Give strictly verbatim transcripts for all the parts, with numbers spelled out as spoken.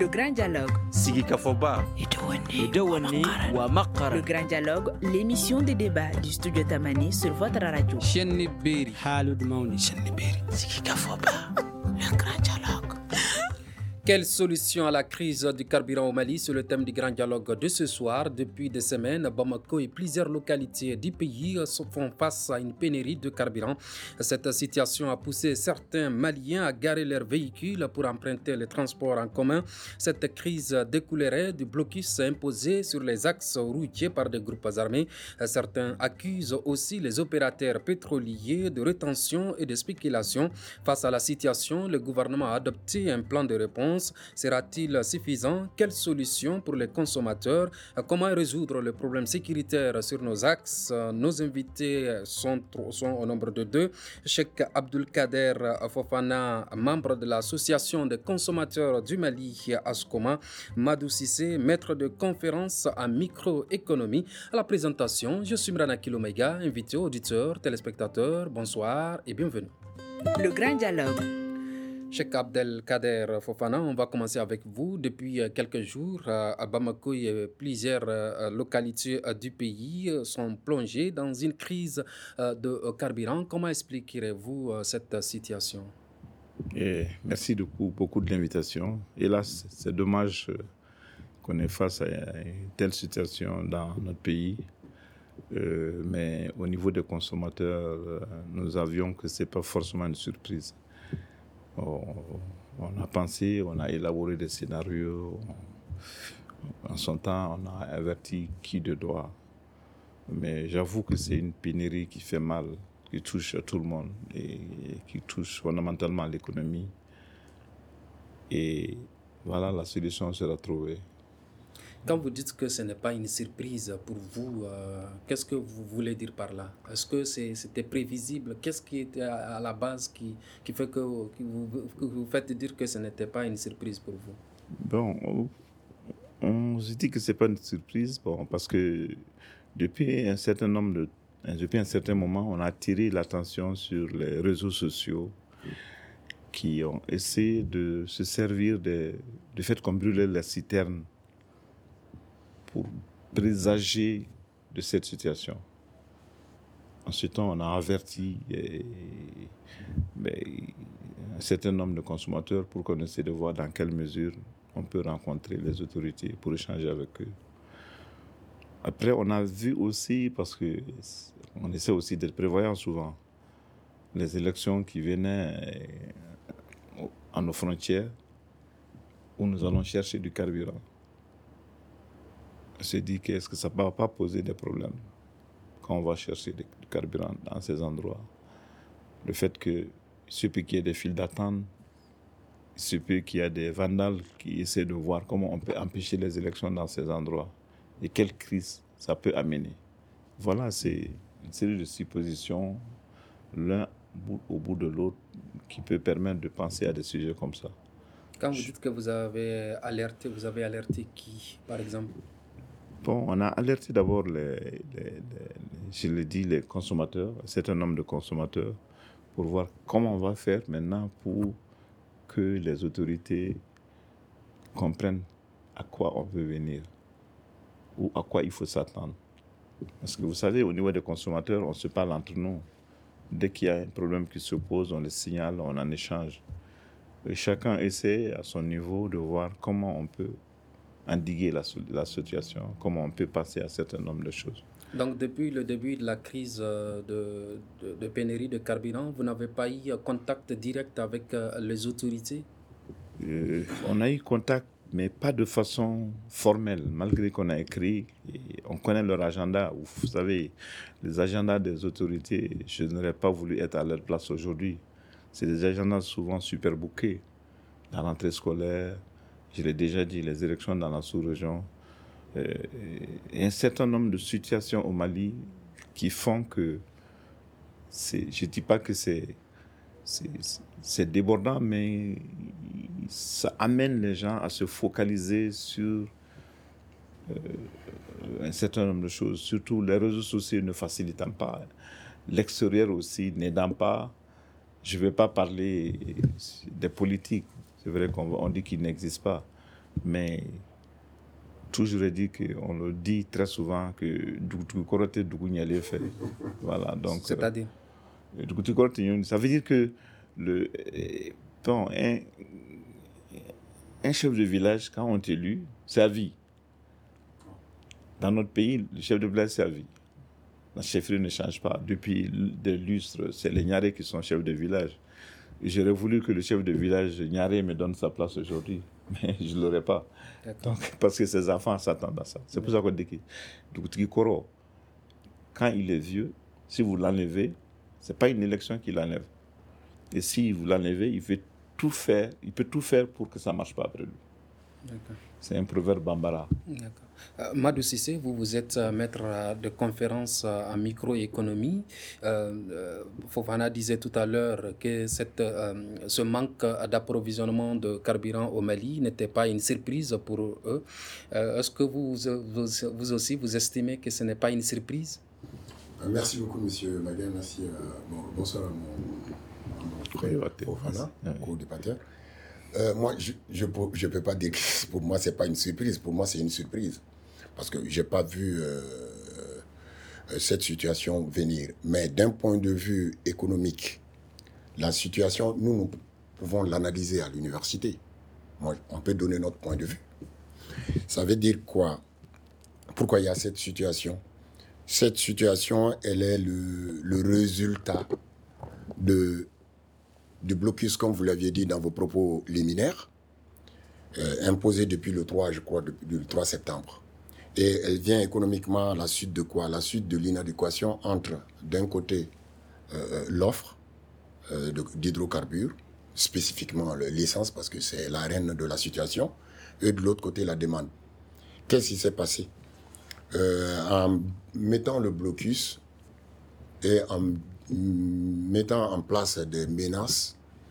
Le Grand Dialogue. Sigika Foba. Le Grand Dialogue, l'émission de débat du studio Tamani sur votre radio. Chenni Beri. Halud Mauni. Chenni Beri. Sigika Foba. Le Grand Dialogue. Quelle solution à la crise du carburant au Mali? C'est le thème du grand dialogue de ce soir. Depuis des semaines, Bamako et plusieurs localités du pays font face à une pénurie de carburant. Cette situation a poussé certains Maliens à garer leurs véhicules pour emprunter les transports en commun. Cette crise découlerait du blocus imposé sur les axes routiers par des groupes armés. Certains accusent aussi les opérateurs pétroliers de rétention et de spéculation. Face à la situation, le gouvernement a adopté un plan de réponse. Sera-t-il suffisant? Quelles solutions pour les consommateurs? Comment résoudre le problème sécuritaire sur nos axes? Nos invités sont, sont au nombre de deux. Cheikh Abdulkader Fofana, membre de l'association des consommateurs du Mali, ASCOMA. Madou Sissé, maître de conférence en microéconomie. À la présentation, je suis Mrana Kilomega, invité auditeurs, téléspectateurs. Bonsoir et bienvenue. Le Grand Dialogue. Cheikh Abdelkader Fofana, on va commencer avec vous. Depuis quelques jours, à Bamako et plusieurs localités du pays sont plongées dans une crise de carburant. Comment expliquerez-vous cette situation? Et merci beaucoup, beaucoup de l'invitation. Hélas, c'est dommage qu'on ait face à une telle situation dans notre pays. Euh, mais au niveau des consommateurs, nous avions que ce n'est pas forcément une surprise. On a pensé, on a élaboré des scénarios. En son temps, on a averti qui de droit. Mais j'avoue que c'est une pénurie qui fait mal, qui touche à tout le monde et qui touche fondamentalement l'économie. Et voilà, la solution sera trouvée. Quand vous dites que ce n'est pas une surprise pour vous, euh, qu'est-ce que vous voulez dire par là? Est-ce que c'est, c'était prévisible? Qu'est-ce qui était à, à la base qui, qui fait que, que, vous, que vous faites dire que ce n'était pas une surprise pour vous? Bon, on se dit que ce n'est pas une surprise bon, parce que depuis un certain nombre de, depuis un certain moment, on a attiré l'attention sur les réseaux sociaux qui ont essayé de se servir de, du fait qu'on brûlait la citerne pour présager de cette situation. Ensuite, on a averti et, ben, un certain nombre de consommateurs pour qu'on essaie de voir dans quelle mesure on peut rencontrer les autorités pour échanger avec eux. Après, on a vu aussi, parce qu'on essaie aussi d'être prévoyant souvent, les élections qui venaient à nos frontières où nous allons chercher du carburant. On se dit qu'est-ce que ça ne va pas poser des problèmes quand on va chercher du carburant dans ces endroits. Le fait que ce peut qu'il y ait des files d'attente, ce peut qu'il y ait des vandales qui essaient de voir comment on peut empêcher les élections dans ces endroits et quelle crise ça peut amener. Voilà, c'est une série de suppositions, l'un au bout de l'autre, qui peut permettre de penser à des sujets comme ça. Quand vous dites que vous avez alerté, vous avez alerté qui, par exemple? Bon, on a alerté d'abord, les, les, les, je l'ai dit, les consommateurs, un certain nombre de consommateurs, pour voir comment on va faire maintenant pour que les autorités comprennent à quoi on veut venir ou à quoi il faut s'attendre. Parce que vous savez, au niveau des consommateurs, on se parle entre nous. Dès qu'il y a un problème qui se pose, on le signale, on en échange. Et chacun essaie à son niveau de voir comment on peut endiguer la, la situation, comment on peut passer à un certain nombre de choses. Donc, depuis le début de la crise de, de, de pénurie de carburant, vous n'avez pas eu contact direct avec les autorités? euh, On a eu contact, mais pas de façon formelle, malgré qu'on a écrit. Et on connaît leur agenda. Vous savez, les agendas des autorités, je n'aurais pas voulu être à leur place aujourd'hui. C'est des agendas souvent super bookés. La rentrée scolaire, je l'ai déjà dit, les élections dans la sous-région, euh, et un certain nombre de situations au Mali qui font que, c'est, je ne dis pas que c'est, c'est, c'est débordant, mais ça amène les gens à se focaliser sur euh, un certain nombre de choses, surtout les réseaux sociaux ne facilitant pas, l'extérieur aussi n'aidant pas. Je ne vais pas parler des politiques. C'est vrai qu'on on dit qu'ils n'existent pas. Mais toujours dit qu'on le dit très souvent que Dougouti Dougougnale fait. Voilà, donc. C'est-à-dire euh, ça veut dire que le, bon, un, un chef de village, quand on est élu, c'est à vie. Dans notre pays, le chef de village, c'est à vie. La chefferie ne change pas. Depuis des lustres, c'est les Nyaré qui sont chefs de village. J'aurais voulu que le chef de village Nyaré me donne sa place aujourd'hui, mais je ne l'aurais pas. Donc, parce que ses enfants s'attendent à ça. C'est pour ça qu'on dit que Dougouti Koro, quand il est vieux, si vous l'enlevez, ce n'est pas une élection qui l'enlève. Et si vous l'enlevez, il peut tout faire, il peut tout faire pour que ça ne marche pas après lui. D'accord. C'est un proverbe bambara. D'accord. Euh, Madou Cissé, vous, vous êtes euh, maître euh, de conférence euh, en microéconomie. Euh, euh, Fofana disait tout à l'heure que cette, euh, ce manque d'approvisionnement de carburant au Mali n'était pas une surprise pour eux. Euh, est-ce que vous, vous, vous aussi, vous estimez que ce n'est pas une surprise? euh, Merci beaucoup, monsieur Maguin. Merci. Euh, bon, bonsoir à mon, à mon frère Fofana, co-débatteur. Euh, moi, je ne je peux pas dire que pour moi, ce n'est pas une surprise. Pour moi, c'est une surprise. Parce que je n'ai pas vu euh, euh, cette situation venir. Mais d'un point de vue économique, la situation, nous, nous pouvons l'analyser à l'université. Moi, on peut donner notre point de vue. Ça veut dire quoi? Pourquoi il y a cette situation? Cette situation, elle est le, le résultat de... du blocus, comme vous l'aviez dit dans vos propos liminaires, euh, imposé depuis le trois, je crois, depuis le trois septembre. Et elle vient économiquement à la suite de quoi? À la suite de l'inadéquation entre, d'un côté, euh, l'offre euh, d'hydrocarbures, spécifiquement l'essence, parce que c'est la reine de la situation, et de l'autre côté, la demande. Qu'est-ce qui s'est passé? euh, En mettant le blocus et en mettant en place des menaces,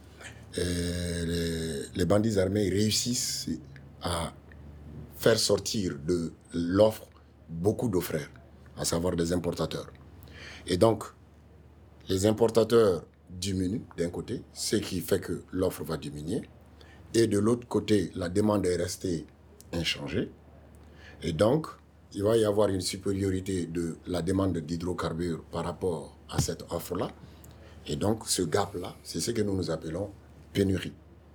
les, les bandits armés réussissent à faire sortir de l'offre beaucoup de frères, à savoir des importateurs. Et donc, les importateurs diminuent d'un côté, ce qui fait que l'offre va diminuer. Et de l'autre côté, la demande est restée inchangée. Et donc, il va y avoir une supériorité de la demande d'hydrocarbures par rapport à cette offre-là. Et donc, ce gap-là, c'est ce que nous nous appelons pénurie.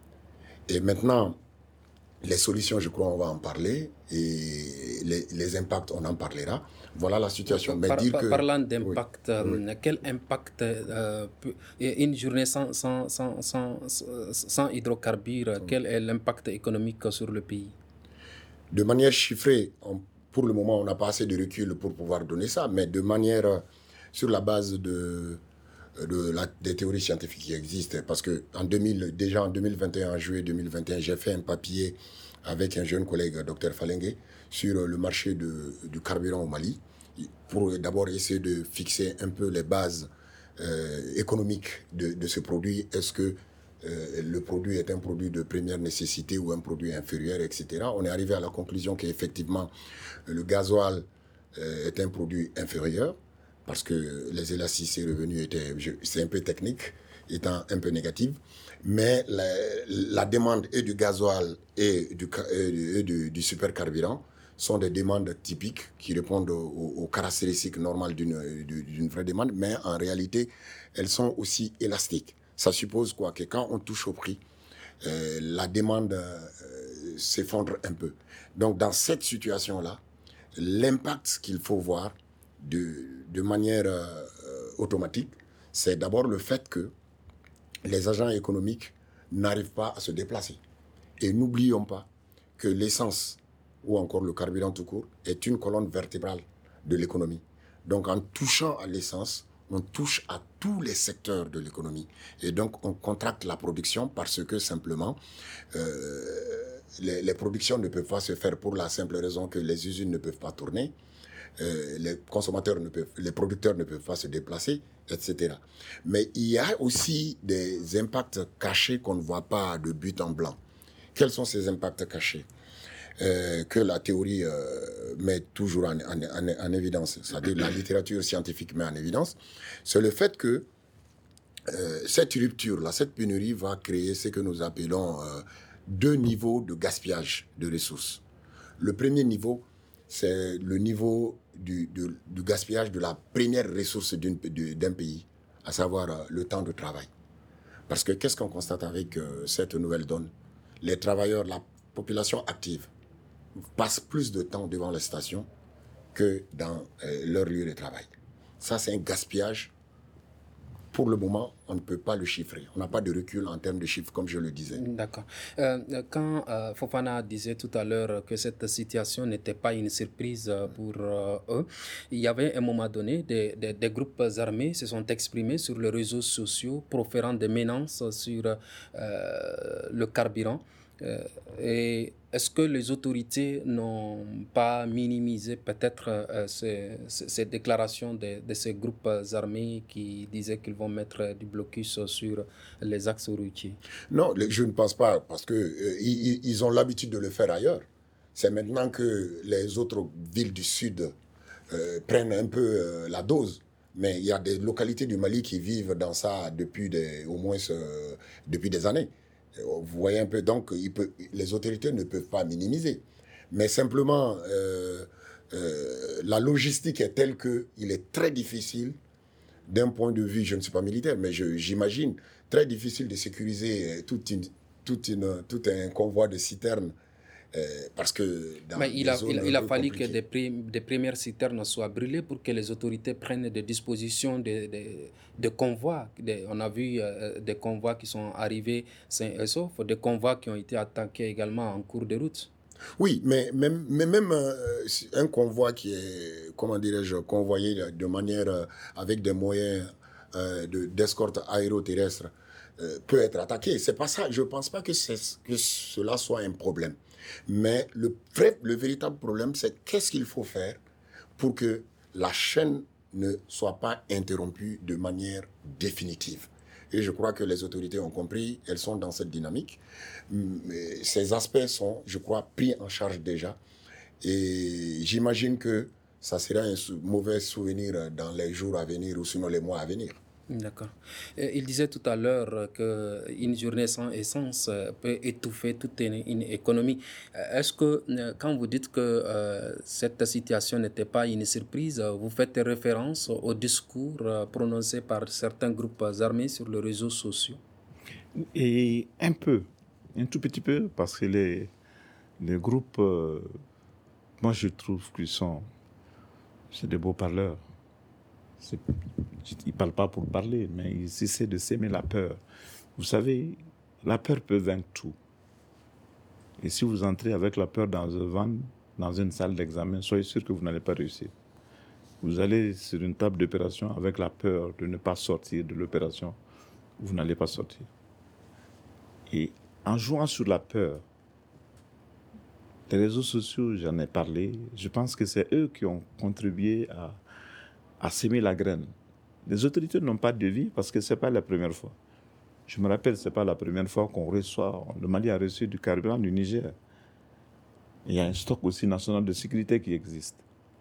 Et maintenant, les solutions, je crois, on va en parler. Et les, les impacts, on en parlera. Voilà la situation. Mais par, dire par, que... Parlant d'impact, oui, euh, oui. quel impact euh, peut, une journée sans, sans, sans, sans, sans hydrocarbures, oui. Quel est l'impact économique sur le pays? De manière chiffrée, on, pour le moment, on n'a pas assez de recul pour pouvoir donner ça, mais de manière euh, sur la base de, de la, des théories scientifiques qui existent. Parce que en deux mille, déjà en deux mille vingt et un, en juillet deux mille vingt et un, j'ai fait un papier avec un jeune collègue, docteur Falengue, sur le marché de, du carburant au Mali, pour d'abord essayer de fixer un peu les bases euh, économiques de, de ce produit. Est-ce que euh, le produit est un produit de première nécessité ou un produit inférieur, et cetera. On est arrivé à la conclusion qu'effectivement, le gasoil euh, est un produit inférieur, parce que les élasticité revenus étaient, c'est un peu technique, étant un peu négative, mais la, la demande et du gasoil et du, et du, du supercarburant sont des demandes typiques qui répondent aux, aux caractéristiques normales d'une, d'une vraie demande, mais en réalité, elles sont aussi élastiques. Ça suppose quoi? Que quand on touche au prix, euh, la demande euh, s'effondre un peu. Donc, dans cette situation-là, l'impact qu'il faut voir de, de manière euh, automatique, c'est d'abord le fait que les agents économiques n'arrivent pas à se déplacer. Et n'oublions pas que l'essence, ou encore le carburant tout court, est une colonne vertébrale de l'économie. Donc en touchant à l'essence, on touche à tous les secteurs de l'économie. Et donc on contracte la production parce que simplement, euh, les, les productions ne peuvent pas se faire pour la simple raison que les usines ne peuvent pas tourner, euh, les consommateurs ne peuvent, les producteurs ne peuvent pas se déplacer, et cetera. Mais il y a aussi des impacts cachés qu'on ne voit pas de but en blanc. Quels sont ces impacts cachés ? Euh, que la théorie euh, met toujours en, en, en, en évidence, c'est-à-dire la littérature scientifique met en évidence, c'est le fait que euh, cette rupture-là, cette pénurie va créer ce que nous appelons euh, deux niveaux de gaspillage de ressources. Le premier niveau, c'est le niveau du, du, du gaspillage de la première ressource d'une, de, d'un pays, à savoir euh, le temps de travail. Parce que qu'est-ce qu'on constate avec euh, cette nouvelle donne? Les travailleurs, la population active, passent plus de temps devant les stations que dans euh, leur lieu de travail. Ça, c'est un gaspillage. Pour le moment, on ne peut pas le chiffrer. On n'a pas de recul en termes de chiffres, comme je le disais. D'accord. Euh, quand euh, Fofana disait tout à l'heure que cette situation n'était pas une surprise pour euh, eux, il y avait à un moment donné, des, des, des groupes armés se sont exprimés sur les réseaux sociaux, proférant des menaces sur euh, le carburant. Euh, et est-ce que les autorités n'ont pas minimisé peut-être euh, ces, ces déclarations de, de ces groupes armés qui disaient qu'ils vont mettre du blocus sur les axes routiers? Non, je ne pense pas, parce qu'ils euh, ils ont l'habitude de le faire ailleurs. C'est maintenant que les autres villes du Sud euh, prennent un peu euh, la dose. Mais il y a des localités du Mali qui vivent dans ça depuis des, au moins euh, depuis des années. Vous voyez un peu, donc il peut, les autorités ne peuvent pas minimiser. Mais simplement, euh, euh, la logistique est telle qu'il est très difficile, d'un point de vue, je ne suis pas militaire, mais je, j'imagine, très difficile de sécuriser toute une, toute une, tout un convoi de citernes. Euh, parce que dans Mais il a, il a, il a fallu compliquées. que des, prim, des premières citernes soient brûlées pour que les autorités prennent des dispositions de, de, de convois. De, on a vu euh, des convois qui sont arrivés sains et saufs, des convois qui ont été attaqués également en cours de route. Oui, mais même, mais même euh, un convoi qui est, comment dirais-je, convoyé de manière, euh, avec des moyens euh, de, d'escorte aéroterrestre, euh, peut être attaqué. C'est pas ça. Je ne pense pas que, c'est, que cela soit un problème. Mais le, vrai, le véritable problème, c'est qu'est-ce qu'il faut faire pour que la chaîne ne soit pas interrompue de manière définitive. Et je crois que les autorités ont compris, elles sont dans cette dynamique. Mais ces aspects sont, je crois, pris en charge déjà. Et j'imagine que ça sera un sou- mauvais souvenir dans les jours à venir ou sinon les mois à venir. D'accord. Il disait tout à l'heure qu'une journée sans essence peut étouffer toute une, une économie. Est-ce que, quand vous dites que euh, cette situation n'était pas une surprise, vous faites référence au discours prononcé par certains groupes armés sur les réseaux sociaux? Et un peu, un tout petit peu, parce que les, les groupes, euh, moi je trouve qu'ils sont, c'est des beaux parleurs. C'est, ils ne parlent pas pour parler, mais ils essaient de s'aimer la peur. Vous savez, la peur peut vaincre tout. Et si vous entrez avec la peur dans un van, dans une salle d'examen, soyez sûr que vous n'allez pas réussir. Vous allez sur une table d'opération avec la peur de ne pas sortir de l'opération, vous n'allez pas sortir. Et en jouant sur la peur, les réseaux sociaux, j'en ai parlé, je pense que c'est eux qui ont contribué à à s'aimer la graine. Les autorités n'ont pas de vie parce que ce n'est pas la première fois. Je me rappelle, ce n'est pas la première fois qu'on reçoit, le Mali a reçu du carburant du Niger. Il y a un stock aussi national de sécurité qui existe.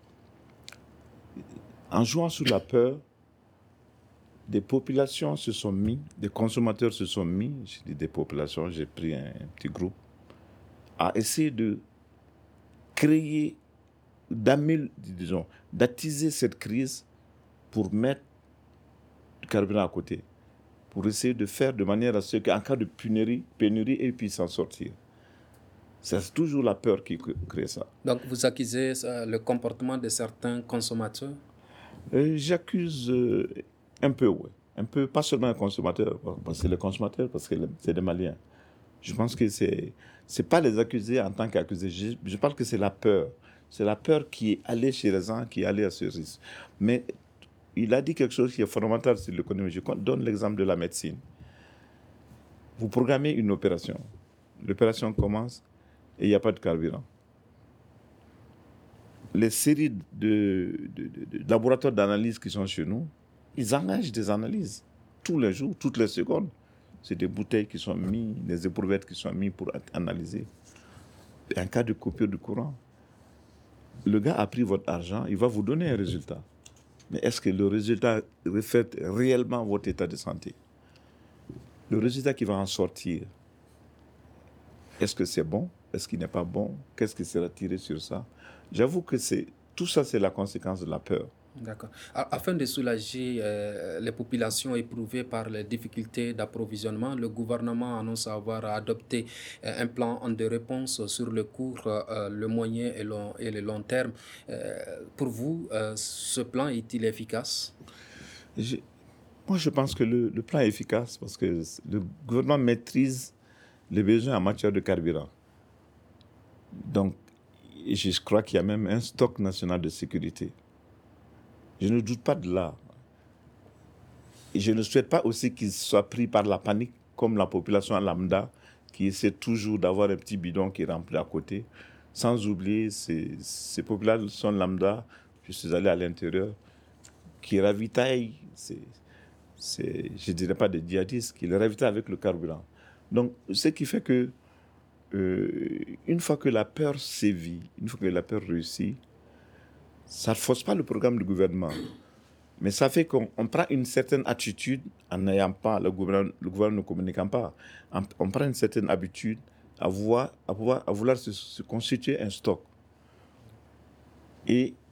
En jouant sur la peur, des populations se sont mis, des consommateurs se sont mis, je dis des populations, j'ai pris un, un petit groupe, à essayer de créer, disons, d'attiser cette crise pour mettre du carburant à côté, pour essayer de faire de manière à ce qu'en cas de pénurie, pénurie, ils puissent s'en sortir. C'est toujours la peur qui crée ça. Donc vous accusez euh, le comportement de certains consommateurs? euh, J'accuse euh, un peu, oui. Un peu, pas seulement les consommateurs, parce que c'est les consommateurs, parce que c'est des Maliens. Je pense que c'est c'est pas les accuser en tant qu'accusés. Je, je parle que c'est la peur. C'est la peur qui est allée chez les gens, qui est allée à ce risque. Mais il a dit quelque chose qui est fondamental sur l'économie. Je donne l'exemple de la médecine. Vous programmez une opération. L'opération commence et il n'y a pas de carburant. Les séries de, de, de, de laboratoires d'analyse qui sont chez nous, ils engagent des analyses tous les jours, toutes les secondes. C'est des bouteilles qui sont mises, des éprouvettes qui sont mises pour analyser. En cas de coupure de courant, le gars a pris votre argent, il va vous donner un résultat. Mais est-ce que le résultat reflète réellement votre état de santé? Le résultat qui va en sortir, Est-ce que c'est bon? Est-ce qu'il n'est pas bon? Qu'est-ce qui sera tiré sur ça? J'avoue que c'est, tout ça, c'est la conséquence de la peur. D'accord. Afin de soulager euh, les populations éprouvées par les difficultés d'approvisionnement, le gouvernement annonce avoir adopté euh, un plan de réponse sur le court, euh, le moyen et, long, et le long terme. Euh, pour vous, euh, ce plan est-il efficace? Je, moi, je pense que le, le plan est efficace parce que le gouvernement maîtrise les besoins en matière de carburant. Donc, je crois qu'il y a même un stock national de sécurité. Je ne doute pas de là. Et je ne souhaite pas aussi qu'ils soient pris par la panique, comme la population lambda, qui essaie toujours d'avoir un petit bidon qui est rempli à côté. Sans oublier ces, ces populations lambda, je suis allé à l'intérieur, qui ravitaillent, c'est, c'est, je ne dirais pas des djihadistes, qui les ravitaillent avec le carburant. Donc, ce qui fait que, euh, une fois que la peur sévit, une fois que la peur réussit, ça ne force pas le programme du gouvernement, mais ça fait qu'on on prend une certaine attitude en n'ayant pas, le gouvernement, le gouvernement ne communiquant pas, on, on prend une certaine habitude à, voir, à, pouvoir, à vouloir se, se constituer un stock. Et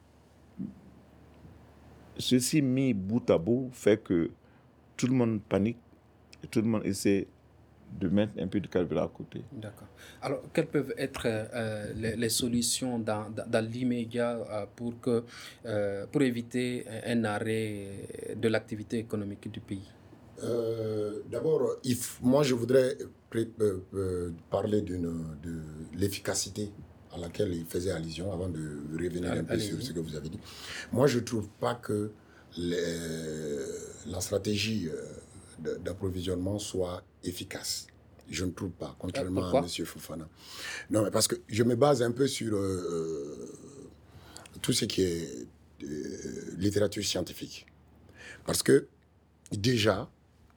ceci mis bout à bout fait que tout le monde panique et tout le monde essaie de mettre un peu de carburant à côté. D'accord. Alors, quelles peuvent être euh, les, les solutions dans, dans, dans l'immédiat euh, pour, que, euh, pour éviter un arrêt de l'activité économique du pays? euh, D'abord, if, moi je voudrais pré- euh, euh, parler d'une, de l'efficacité à laquelle il faisait allusion avant de revenir un peu Allez-y. sur ce que vous avez dit. Moi, je ne trouve pas que les, la stratégie euh, d'approvisionnement soit efficace. Je ne trouve pas, contrairement Pourquoi? à M. Fofana. Non, mais parce que je me base un peu sur euh, tout ce qui est euh, littérature scientifique. Parce que, déjà,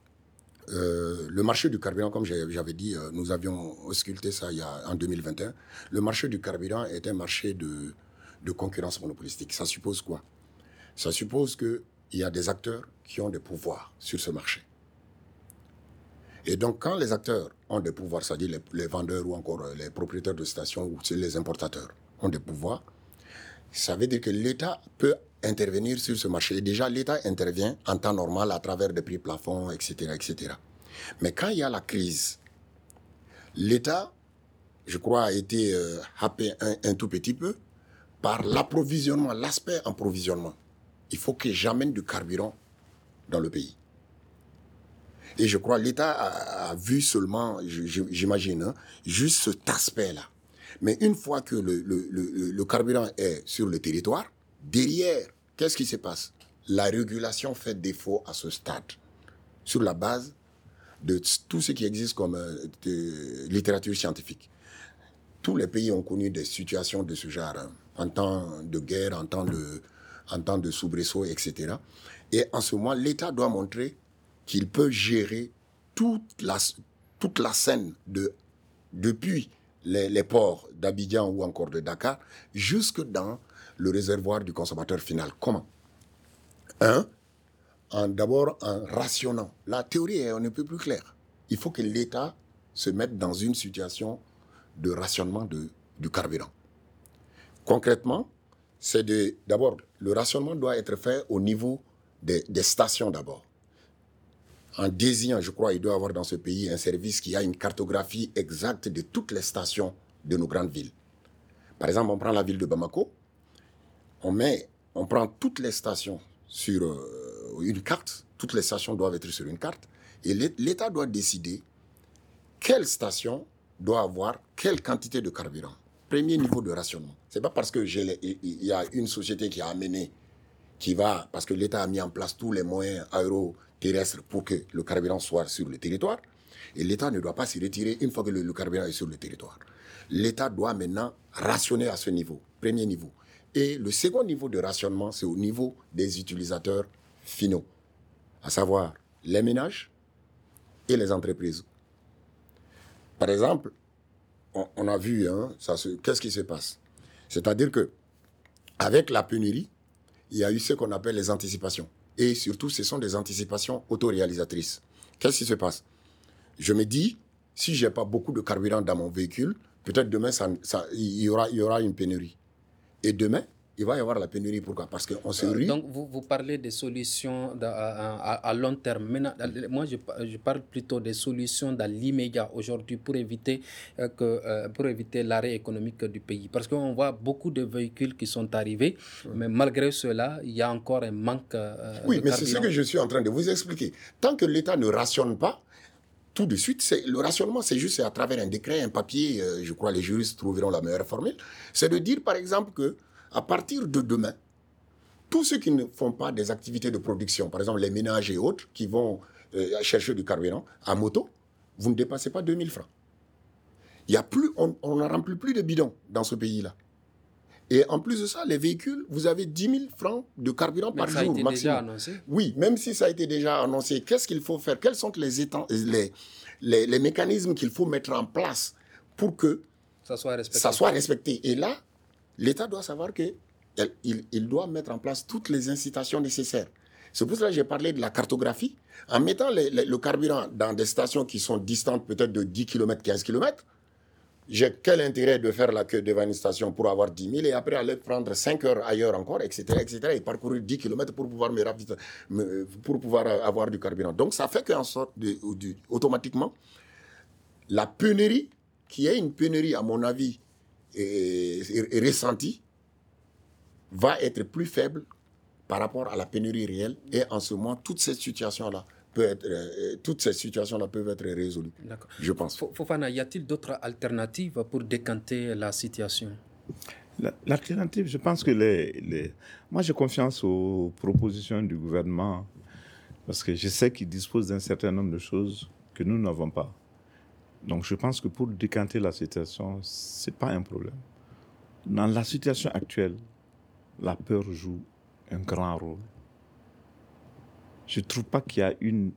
euh, le marché du carburant, comme j'avais dit, euh, nous avions ausculté ça il y a, en deux mille vingt et un. Le marché du carburant est un marché de, de concurrence monopolistique. Ça suppose quoi? Ça suppose qu'il y a des acteurs qui ont des pouvoirs sur ce marché. Et donc, quand les acteurs ont des pouvoirs, c'est-à-dire les, les vendeurs ou encore les propriétaires de stations ou les importateurs ont des pouvoirs, ça veut dire que l'État peut intervenir sur ce marché. Et déjà, l'État intervient en temps normal à travers des prix plafonds, et cetera, et cetera. Mais quand il y a la crise, l'État, je crois, a été euh, happé un, un tout petit peu par l'approvisionnement, l'aspect approvisionnement. Il faut que j'amène du carburant dans le pays. Et je crois que l'État a, a vu seulement, j'imagine, hein, juste cet aspect-là. Mais une fois que le, le, le, le carburant est sur le territoire, derrière, qu'est-ce qui se passe? La régulation fait défaut à ce stade, sur la base de tout ce qui existe comme euh, de littérature scientifique. Tous les pays ont connu des situations de ce genre, hein, en temps de guerre, en temps de, en temps de soubresaut, et cetera. Et en ce moment, l'État doit montrer qu'il peut gérer toute la, toute la scène de, depuis les, les ports d'Abidjan ou encore de Dakar jusque dans le réservoir du consommateur final. Comment? Un, en, d'abord en rationnant. La théorie est un peu plus claire. Il faut que l'État se mette dans une situation de rationnement de, du carburant. Concrètement, c'est de, d'abord, le rationnement doit être fait au niveau des, des stations d'abord. En désignant, je crois, il doit y avoir dans ce pays un service qui a une cartographie exacte de toutes les stations de nos grandes villes. Par exemple, on prend la ville de Bamako, on, met, on prend toutes les stations sur euh, une carte, toutes les stations doivent être sur une carte, et l'État doit décider quelle station doit avoir quelle quantité de carburant. Premier niveau de rationnement. Ce n'est pas parce que j'ai les, il y a une société qui a amené, qui va, parce que l'État a mis en place tous les moyens aéroterrestres pour que le carburant soit sur le territoire, et l'État ne doit pas s'y retirer une fois que le, le carburant est sur le territoire. L'État doit maintenant rationner à ce niveau, premier niveau. Et le second niveau de rationnement, c'est au niveau des utilisateurs finaux, à savoir les ménages et les entreprises. Par exemple, on, on a vu, hein, ça se, qu'est-ce qui se passe? C'est-à-dire que avec la pénurie, il y a eu ce qu'on appelle les anticipations. Et surtout, ce sont des anticipations autoréalisatrices. Qu'est-ce qui se passe? Je me dis, si je n'ai pas beaucoup de carburant dans mon véhicule, peut-être demain, ça, ça, il, y aura, il y aura une pénurie. Et demain, il va y avoir la pénurie. Pourquoi? Parce qu'on se rue. Donc, vous, vous parlez des solutions à, à, à long terme. Maintenant, moi, je, je parle plutôt des solutions dans l'immédiat aujourd'hui pour éviter, euh, que, euh, pour éviter l'arrêt économique du pays. Parce qu'on voit beaucoup de véhicules qui sont arrivés, oui. mais malgré cela, il y a encore un manque euh, oui, de mais carburant. C'est ce que je suis en train de vous expliquer. Tant que l'État ne rationne pas, tout de suite, c'est, le rationnement, c'est juste à travers un décret, un papier, euh, je crois les juristes trouveront la meilleure formule, c'est de dire, par exemple, que à partir de demain, tous ceux qui ne font pas des activités de production, par exemple les ménages et autres, qui vont euh, chercher du carburant à moto, vous ne dépassez pas deux mille francs. Il y a plus, on, on ne remplit plus de bidons dans ce pays-là. Et en plus de ça, les véhicules, vous avez dix mille francs de carburant Mais par ça jour a été maximum. déjà annoncé. Oui, même si ça a été déjà annoncé, qu'est-ce qu'il faut faire? Quels sont les, étang- les, les, les mécanismes qu'il faut mettre en place pour que ça soit respecté? Ça soit respecté. Et là, l'État doit savoir qu'il il, il doit mettre en place toutes les incitations nécessaires. C'est pour cela que j'ai parlé de la cartographie. En mettant les, les, le carburant dans des stations qui sont distantes peut-être de dix kilomètres, quinze kilomètres, j'ai quel intérêt de faire la queue devant une station pour avoir dix mille et après aller prendre cinq heures ailleurs encore, et cetera, et cetera, et parcourir dix kilomètres pour pouvoir, me rapide, me, pour pouvoir avoir du carburant. Donc, ça fait qu'en sorte, de, de, automatiquement, la pénurie, qui est une pénurie, à mon avis, est, est ressentie, va être plus faible par rapport à la pénurie réelle. Et en ce moment, toutes ces situations-là peut être, euh, toutes ces situations-là peuvent être résolues. D'accord. Je pense. Fofana, y a-t-il d'autres alternatives pour décanter la situation? La, l'alternative, je pense que les, les... Moi, j'ai confiance aux propositions du gouvernement parce que je sais qu'il dispose d'un certain nombre de choses que nous n'avons pas. Donc, je pense que pour décanter la situation, ce n'est pas un problème. Dans la situation actuelle, la peur joue un grand rôle. Je ne trouve pas qu'il y a une...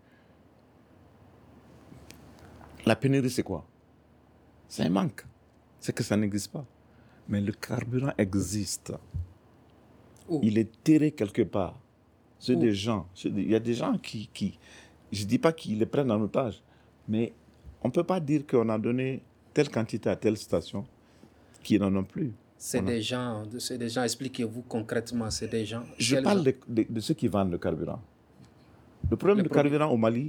La pénurie, c'est quoi? C'est un manque. C'est que ça n'existe pas. Mais le carburant existe. Oh. Il est terré quelque part. C'est oh. des gens. Il y a des gens qui... qui je ne dis pas qu'ils les prennent en otage, mais on ne peut pas dire qu'on a donné telle quantité à telle station qui n'en ont plus. C'est des, a... gens, c'est des gens, expliquez-vous concrètement, c'est des gens... Je parle de, de, de ceux qui vendent le carburant. Le problème du carburant au Mali,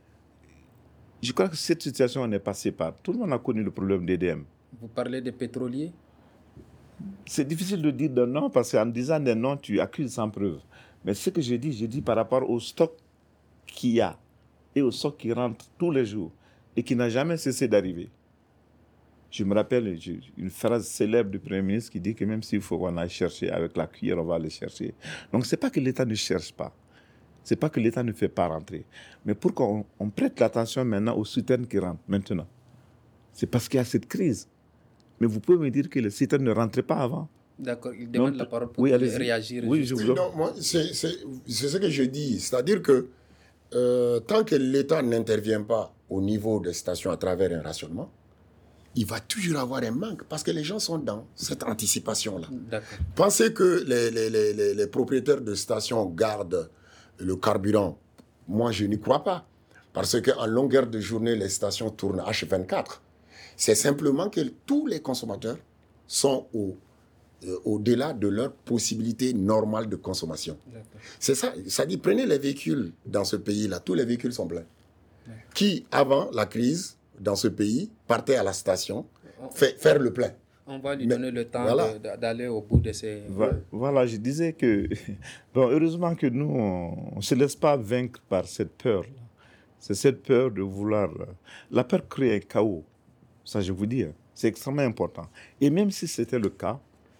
je crois que cette situation, on est passé par... Tout le monde a connu le problème d'E D M. Vous parlez des pétroliers? C'est difficile de dire des noms, parce qu'en disant des noms, tu accuses sans preuve. Mais ce que j'ai dit, j'ai dit par rapport au stock qu'il y a et au stock qui rentre tous les jours et qui n'a jamais cessé d'arriver. Je me rappelle une phrase célèbre du Premier ministre qui dit que même s'il faut qu'on aille chercher avec la cuillère, on va aller chercher. Donc, ce n'est pas que l'État ne cherche pas. Ce n'est pas que l'État ne fait pas rentrer. Mais pour qu'on on prête l'attention maintenant aux citernes qui rentrent, maintenant. C'est parce qu'il y a cette crise. Mais vous pouvez me dire que les citernes ne rentraient pas avant. D'accord, il demande Donc, la parole pour oui, réagir. Oui, je vous oui, non, moi, c'est, c'est, c'est ce que je dis. C'est-à-dire que euh, tant que l'État n'intervient pas au niveau des stations à travers un rationnement, il va toujours avoir un manque parce que les gens sont dans cette anticipation-là. D'accord. Pensez que les, les, les, les propriétaires de stations gardent le carburant. Moi, je n'y crois pas. Parce qu'en longueur de journée, les stations tournent H vingt-quatre. C'est simplement que tous les consommateurs sont au, euh, au-delà de leur possibilité normale de consommation. D'accord. C'est ça. Ça dit, prenez les véhicules dans ce pays-là. Tous les véhicules sont pleins. D'accord. Qui, avant la crise, dans ce pays, partait à la station, fait, faire le plein. On va lui Mais, donner le temps voilà. de, d'aller au bout de ces... Voilà, je disais que... Bon, heureusement que nous, on ne se laisse pas vaincre par cette peur. C'est cette peur de vouloir... La peur crée un chaos. Ça, je vous dis, c'est extrêmement important. Et même si c'était le cas,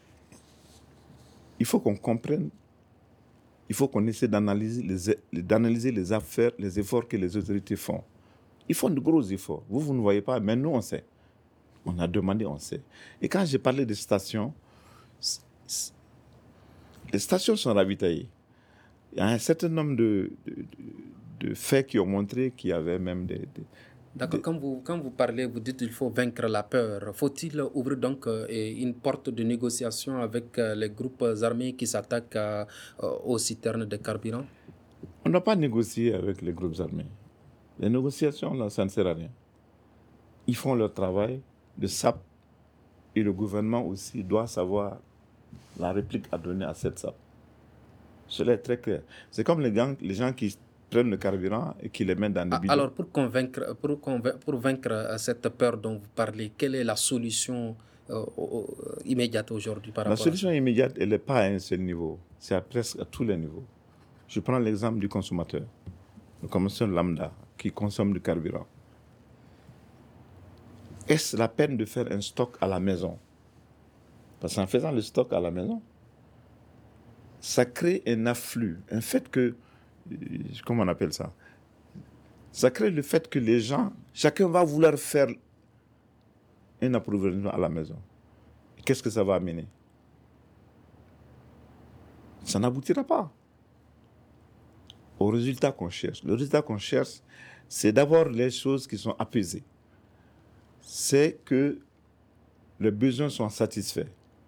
il faut qu'on comprenne, il faut qu'on essaie d'analyser les, d'analyser les affaires, les efforts que les autorités font. Ils font de gros efforts. Vous, vous ne voyez pas, mais nous, on sait. On a demandé, on sait. Et quand j'ai parlé des stations, les stations sont ravitaillées. Il y a un certain nombre de, de, de, de faits qui ont montré qu'il y avait même des... des D'accord, des... Quand, vous, quand vous parlez, vous dites qu'il faut vaincre la peur. Faut-il ouvrir donc euh, une porte de négociation avec euh, les groupes armés qui s'attaquent euh, aux citernes de carburant? On n'a pas négocié avec les groupes armés. Les négociations, là, ça ne sert à rien. ils font leur travail de S A P et le gouvernement aussi doit savoir la réplique à donner à cette S A P. Cela est très clair. C'est comme les gens, les gens qui prennent le carburant et qui les mettent dans des bidons. Alors, pour, convaincre, pour, convaincre, pour vaincre cette peur dont vous parlez, quelle est la solution euh, euh, immédiate aujourd'hui par rapport La solution à ça? immédiate, elle n'est pas à un seul niveau. C'est à presque à tous les niveaux. Je prends l'exemple du consommateur. Le consommateur lambda qui consomme du carburant. Est-ce la peine de faire un stock à la maison? Parce qu'en faisant le stock à la maison, ça crée un afflux, un fait que, comment on appelle ça? Ça crée le fait que les gens, chacun va vouloir faire un approvisionnement à la maison. Qu'est-ce que ça va amener? Ça n'aboutira pas au résultat qu'on cherche. Le résultat qu'on cherche, c'est d'abord les choses qui sont apaisées. C'est que les besoins sont satisfaits.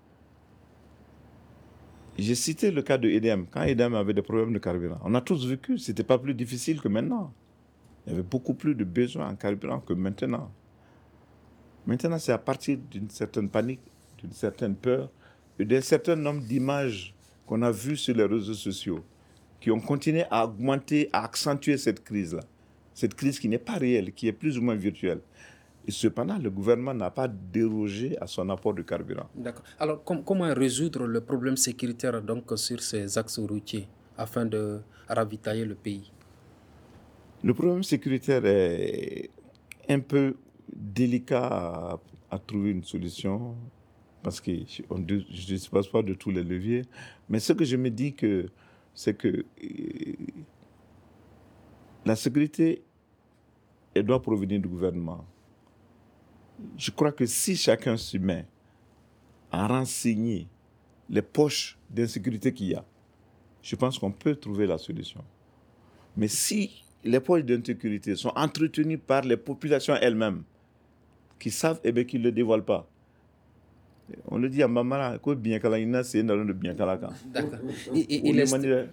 J'ai cité le cas de E D M. Quand E D M avait des problèmes de carburant, on a tous vécu, ce n'était pas plus difficile que maintenant. Il y avait beaucoup plus de besoins en carburant que maintenant. Maintenant, c'est à partir d'une certaine panique, d'une certaine peur, et d'un certain nombre d'images qu'on a vues sur les réseaux sociaux, qui ont continué à augmenter, à accentuer cette crise-là. Cette crise qui n'est pas réelle, qui est plus ou moins virtuelle. Et cependant, le gouvernement n'a pas dérogé à son apport de carburant. D'accord. Alors, com- comment résoudre le problème sécuritaire donc, sur ces axes routiers afin de ravitailler le pays? Le problème sécuritaire est un peu délicat à, à trouver une solution parce que on, je ne dispose pas de tous les leviers. Mais ce que je me dis, que, c'est que euh, la sécurité, elle doit provenir du gouvernement. Je crois que si chacun se met à renseigner les poches d'insécurité qu'il y a, je pense qu'on peut trouver la solution. Mais si les poches d'insécurité sont entretenues par les populations elles-mêmes, qui savent et bien qui ne le dévoilent pas, on le dit à Mamara, que bien kalina, c'est un bien kalaka. D'accord. Il, il,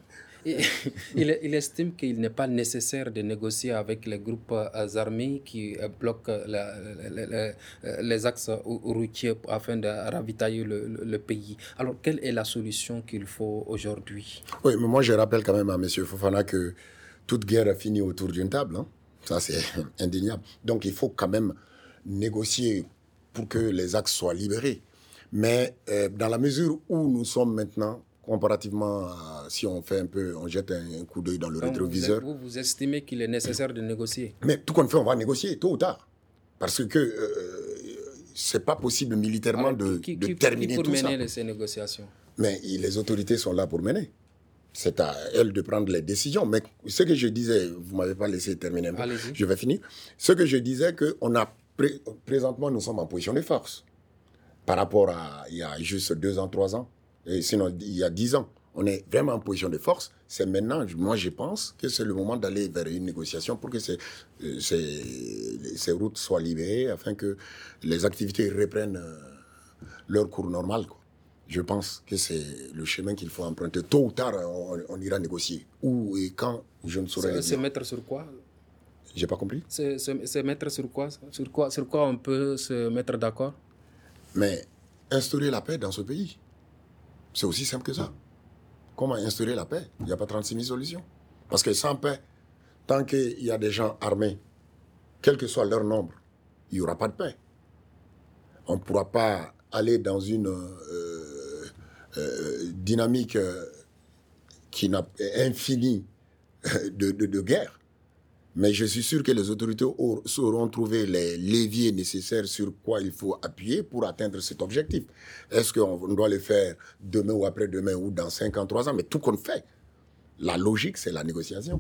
il, il estime qu'il n'est pas nécessaire de négocier avec les groupes armés qui bloquent la, la, la, les axes routiers afin de ravitailler le, le, le pays. Alors, quelle est la solution qu'il faut aujourd'hui? Oui, mais moi je rappelle quand même à M. Fofana que toute guerre finit autour d'une table. Hein. Ça, c'est indéniable. Donc, il faut quand même négocier pour que les axes soient libérés. Mais euh, dans la mesure où nous sommes maintenant, comparativement à, si on fait un peu, on jette un, un coup d'œil dans le Donc rétroviseur. Vous, vous estimez qu'il est nécessaire de négocier? Mais tout qu'on fait, on va négocier, tôt ou tard. Parce que euh, c'est pas possible militairement Alors, de, qui, de qui, terminer qui pour tout mener ça. Les, ces négociations? Mais les autorités sont là pour mener. C'est à elles de prendre les décisions. Mais ce que je disais, vous ne m'avez pas laissé terminer un peu. Allez-y. Je vais finir. Ce que je disais, que on a pré- présentement, nous sommes en position de force. Par rapport à il y a juste deux ans, trois ans. Et sinon, il y a dix ans. On est vraiment en position de force. C'est maintenant, moi je pense que c'est le moment d'aller vers une négociation pour que ces, ces, ces routes soient libérées afin que les activités reprennent leur cours normal, quoi. Je pense que c'est le chemin qu'il faut emprunter. Tôt ou tard, on, on ira négocier. Où et quand, je ne saurais pas. Se mettre sur quoi? J'ai pas compris. Se, se, se mettre sur quoi? Sur quoi? Sur quoi on peut se mettre d'accord? Mais instaurer la paix dans ce pays, c'est aussi simple que ça. Comment instaurer la paix? Il n'y a pas trente-six mille solutions. Parce que sans paix, tant qu'il y a des gens armés, quel que soit leur nombre, il n'y aura pas de paix. On ne pourra pas aller dans une euh, euh, dynamique euh, qui n'a infinie de, de, de guerre. Mais je suis sûr que les autorités sauront trouver les leviers nécessaires sur quoi il faut appuyer pour atteindre cet objectif. Est-ce qu'on doit le faire demain ou après-demain ou dans cinq ans, trois ans? Mais tout qu'on fait, la logique, c'est la négociation.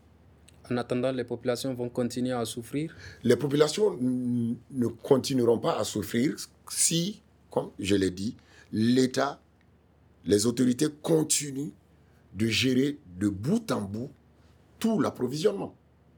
En attendant, les populations vont continuer à souffrir? Les populations ne continueront pas à souffrir si, comme je l'ai dit, l'État, les autorités continuent de gérer de bout en bout tout l'approvisionnement.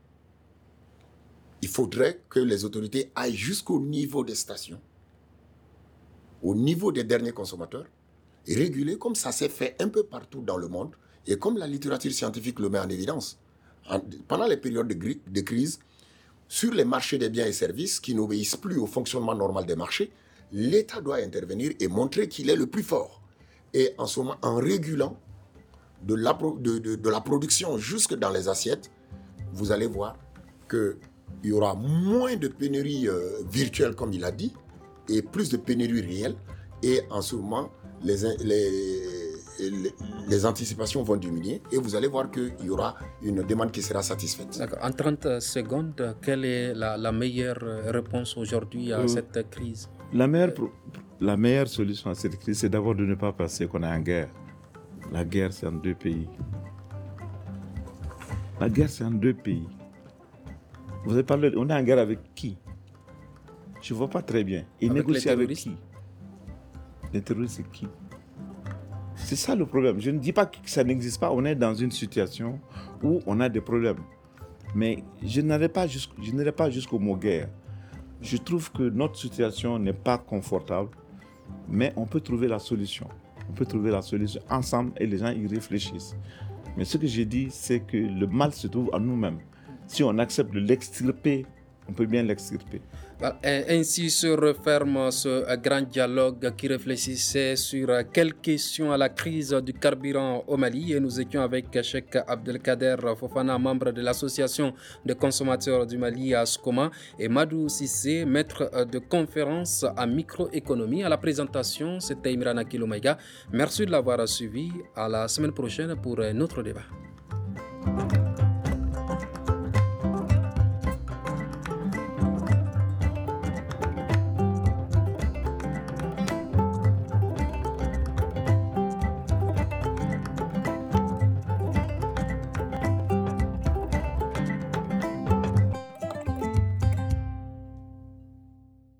Il faudrait que les autorités aillent jusqu'au niveau des stations, au niveau des derniers consommateurs, et réguler comme ça s'est fait un peu partout dans le monde, et comme la littérature scientifique le met en évidence. En, pendant les périodes de, de crise, sur les marchés des biens et services qui n'obéissent plus au fonctionnement normal des marchés, l'État doit intervenir et montrer qu'il est le plus fort. Et en ce moment, en régulant de la, de, de, de la production jusque dans les assiettes, vous allez voir qu'il y aura moins de pénuries euh, virtuelles, comme il a dit, et plus de pénuries réelles. Et en ce moment, les, les, les, les anticipations vont diminuer et vous allez voir qu'il y aura une demande qui sera satisfaite. D'accord. En trente secondes, quelle est la, la meilleure réponse aujourd'hui à euh, cette crise? La meilleure, la meilleure solution à cette crise, c'est d'abord de ne pas penser qu'on est en guerre. La guerre, c'est en deux pays. La guerre, c'est en deux pays. Vous avez parlé, on est en guerre avec qui? Je ne vois pas très bien. Et négocier avec qui? Les terroristes, c'est qui? C'est ça le problème. Je ne dis pas que ça n'existe pas. On est dans une situation où on a des problèmes. Mais je n'irai pas, jusqu', je n'irai pas jusqu'au mot guerre. Je trouve que notre situation n'est pas confortable, mais on peut trouver la solution. On peut trouver la solution ensemble et les gens y réfléchissent. Mais ce que j'ai dit, c'est que le mal se trouve en nous-mêmes. Si on accepte de l'extirper, on peut bien l'extirper. Ainsi se referme ce grand dialogue qui réfléchissait sur quelles questions à la crise du carburant au Mali. Et nous étions avec Cheikh Abdelkader Fofana, membre de l'association des consommateurs du Mali à Skoma, et Madou Sissé, maître de conférence en microéconomie. À la présentation, c'était Imrana Kilomaïga. Merci de l'avoir suivi. À la semaine prochaine pour un autre débat.